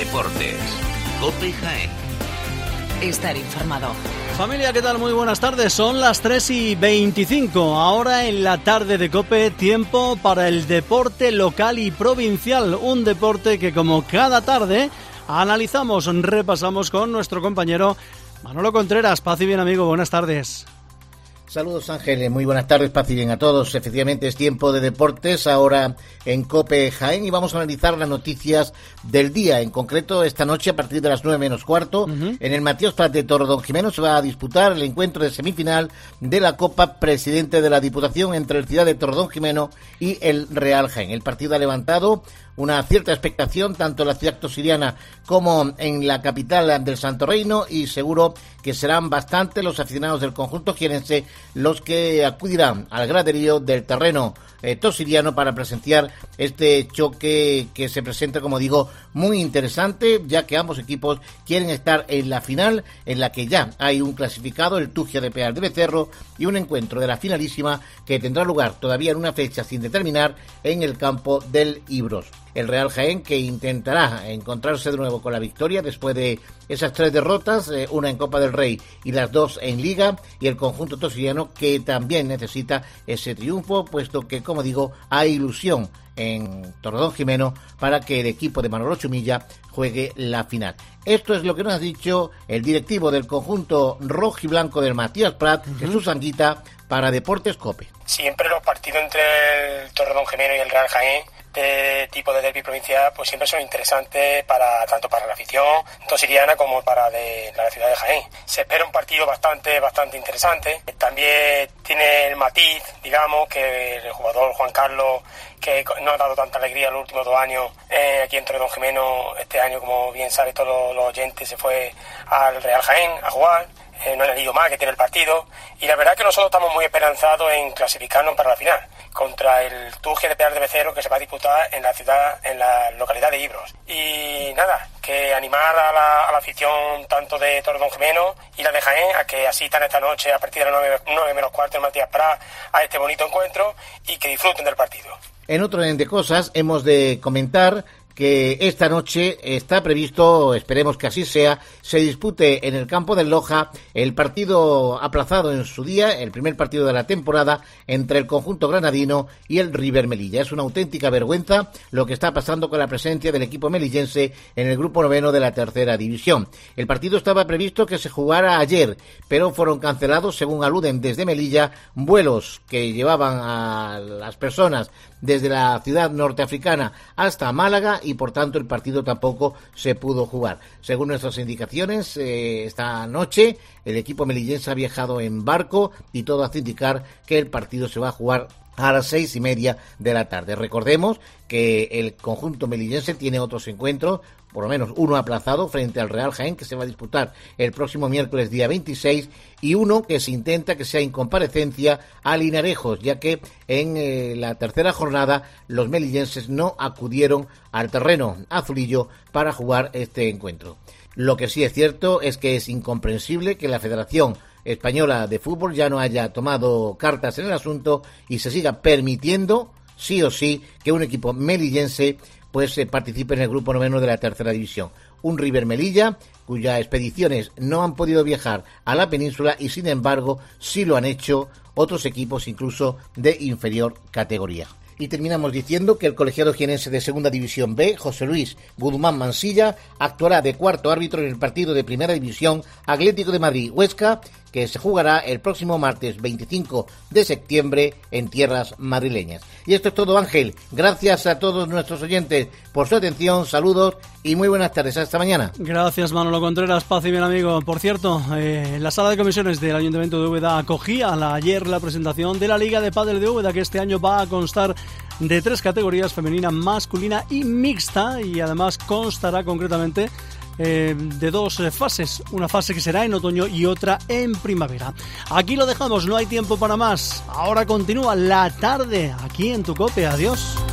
Deportes. COPE Jaén. Estar informado. Familia, ¿qué tal? Muy buenas tardes. Son las 3:25. Ahora en la tarde de COPE, tiempo para el deporte local y provincial. Un deporte que, como cada tarde, analizamos, repasamos con nuestro compañero Manolo Contreras. Paz y bien, amigo. Buenas tardes. Saludos, Ángeles, muy buenas tardes, paz y bien a todos. Efectivamente es tiempo de deportes ahora en COPE Jaén y vamos a analizar las noticias del día. En concreto, esta noche a partir de las 9:15, en el Matías Prat de Torredonjimeno se va a disputar el encuentro de semifinal de la Copa Presidente de la Diputación entre el Ciudad de Torredonjimeno y el Real Jaén. El partido ha levantado una cierta expectación tanto en la ciudad tosiriana como en la capital del Santo Reino, y seguro que serán bastante los aficionados del conjunto jienense los que acudirán al graderío del terreno tosiriano para presenciar este choque que se presenta, como digo, muy interesante, ya que ambos equipos quieren estar en la final, en la que ya hay un clasificado, el Tugia de Peal de Becerro, y un encuentro de la finalísima que tendrá lugar todavía en una fecha sin determinar en el campo del Ibros. El Real Jaén, que intentará encontrarse de nuevo con la victoria después de esas 3 derrotas, una en Copa del Rey y las 2 en Liga, y el conjunto tosiriano, que también necesita ese triunfo, puesto que, como digo, hay ilusión en Torredonjimeno para que el equipo de Manolo Chumilla juegue la final. Esto es lo que nos ha dicho el directivo del conjunto rojiblanco del Matías Prat, Jesús Anguita, para Deportes COPE. Siempre los partidos entre el Torredonjimeno y el Real Jaén, de tipo de derbi provincial, pues siempre son interesantes tanto para la afición tosiriana como para la ciudad de Jaén. Se espera un partido bastante interesante. También tiene el matiz, digamos, que el jugador Juan Carlos, que no ha dado tanta alegría los últimos 2 años aquí en Torredonjimeno. Este año, como bien saben todos los oyentes, se fue al Real Jaén a jugar. No han ido mal, que tiene el partido, y la verdad es que nosotros estamos muy esperanzados en clasificarnos para la final contra el Tugia de Peal de Becerro, que se va a disputar en la localidad de Ibros. Y nada, que animar a la afición tanto de Torredonjimeno y la de Jaén a que asistan esta noche a partir de las 9:15 en Matías Prat a este bonito encuentro y que disfruten del partido. En otro orden de cosas, hemos de comentar que esta noche está previsto, esperemos que así sea, se dispute en el campo del Loja el partido aplazado en su día, el primer partido de la temporada entre el conjunto granadino y el River Melilla. Es una auténtica vergüenza lo que está pasando con la presencia del equipo melillense en el grupo 9 de la tercera división. El partido estaba previsto que se jugara ayer, pero fueron cancelados, según aluden desde Melilla, vuelos que llevaban a las personas desde la ciudad norteafricana hasta Málaga, y por tanto el partido tampoco se pudo jugar. Según nuestras indicaciones, esta noche el equipo melillense ha viajado en barco y todo hace indicar que el partido se va a jugar a las 6:30 de la tarde. Recordemos que el conjunto melillense tiene otros encuentros, por lo menos uno aplazado frente al Real Jaén, que se va a disputar el próximo miércoles día 26, y uno que se intenta que sea en comparecencia a Linarejos, ya que en la tercera jornada los melillenses no acudieron al terreno azulillo para jugar este encuentro. Lo que sí es cierto es que es incomprensible que la Federación Española de Fútbol ya no haya tomado cartas en el asunto y se siga permitiendo, sí o sí, que un equipo melillense pues participe en el grupo 9 de la tercera división. Un River Melilla cuyas expediciones no han podido viajar a la península, y sin embargo sí lo han hecho otros equipos incluso de inferior categoría. Y terminamos diciendo que el colegiado jienense de Segunda División B, José Luis Guzmán Mansilla, actuará de cuarto árbitro en el partido de Primera División Atlético de Madrid-Huesca, que se jugará el próximo martes 25 de septiembre en tierras madrileñas. Y esto es todo, Ángel. Gracias a todos nuestros oyentes por su atención, saludos y muy buenas tardes. Hasta mañana. Gracias, Manolo Contreras. Paz y bien, amigo. Por cierto, la sala de comisiones del Ayuntamiento de Úbeda acogía ayer la presentación de la Liga de Pádel de Úbeda, que este año va a constar de 3 categorías: femenina, masculina y mixta, y además constará concretamente de 2 fases, una fase que será en otoño y otra en primavera. Aquí lo dejamos, no hay tiempo para más. Ahora continúa la tarde aquí en tu COPE. Adiós.